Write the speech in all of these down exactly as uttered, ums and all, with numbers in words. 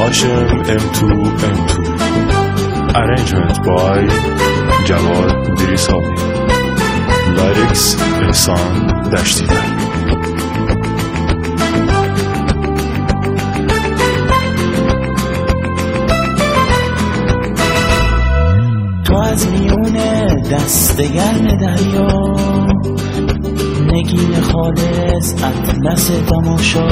Hashim ام تو ام تو. Arrangement by Jawad Dirisavi. Lyrics Ehsan Dashtiver. تو از میون دست گرم دریا، نگین خالص اطلس تماشا،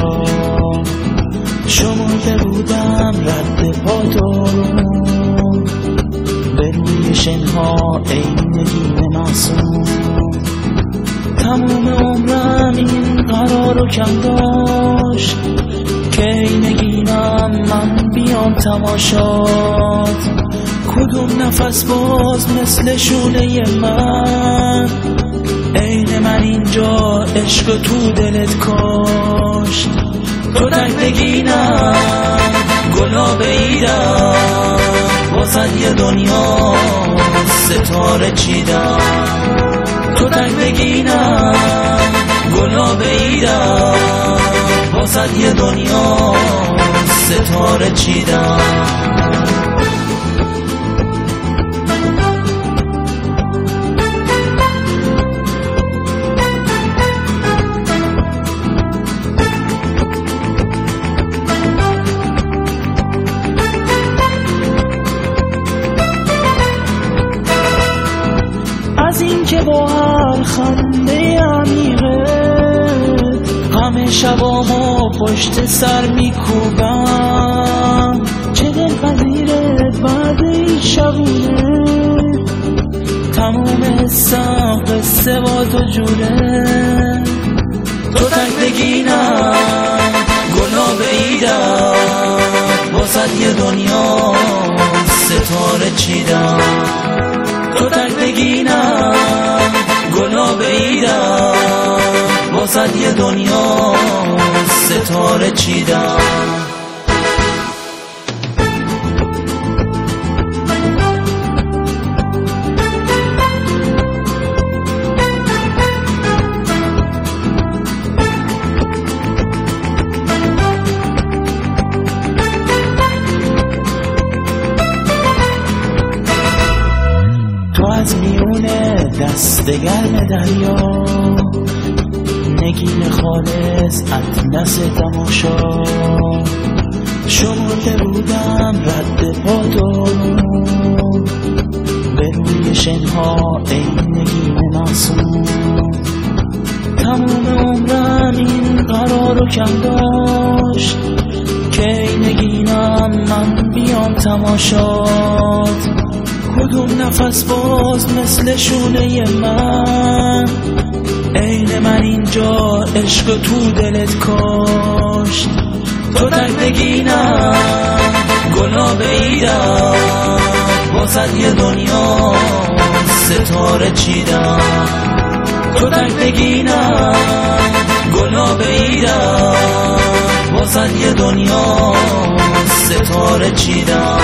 شمرده بودم رد پا دارم به روی شنها ای نگین معصوم. تموم عمرم این قرارو کم داشت که ای نگینم من بیام تماشات. کدوم نفس باز مثل شوله من، عین من اینجا عشق تو دلت کاش. تو تک بگینم گلاب ایدم، واسد یه دنیا ستاره چیدم. تو تک بگینم گلاب ایدم، واسد یه دنیا ستاره چیدم. از این که با هر خنده عمیقت همه شبامو پشت سر میکوبم. چه دلپذیرت بعد این شبونه، تموم حسم قصه با تو جوره. تو تک بگینم گلاب ایدم، واسد یه دنیا ستاره چیدم. تو تک بگینم گلاب ایدم، واسد یه دنیا ستاره چیدم. از میون دست گرم دریا، نگین خالص اطلس تماشا، شمرده بودم رد پا دارم به روی شنها ای نگین معصوم. تموم عمرم این قرارو کم داشت که ای نگینم من بیام تماشات. کدوم نفس باز مثل شوله من، عین من اینجا عشق تو دلت کاش. تو تک بگینم گلاب ایدم، واسد یه دنیا ستاره چیدم. تو تک بگینم گلاب ایدم، واسد یه دنیا ستاره چیدم.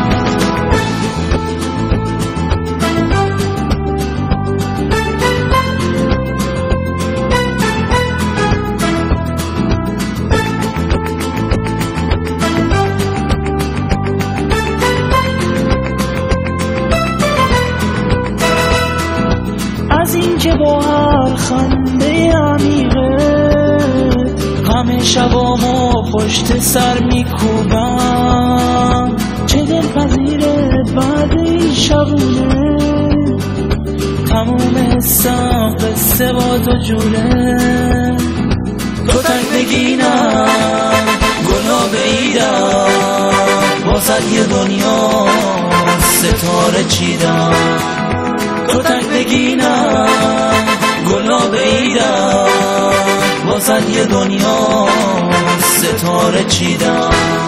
از این که با هر خنده عمیقت همه شبامو پشت سر میکوبم. چه دلپذیرت بعد این شبونه، تموم حسم قصه با تو جوره. تو تک بگینم گلاب ایدم، واسد یه دنیا ستاره چیدم. تو تک بگینم گلاب ایدم، واسد یه دنیا ستاره چیدم.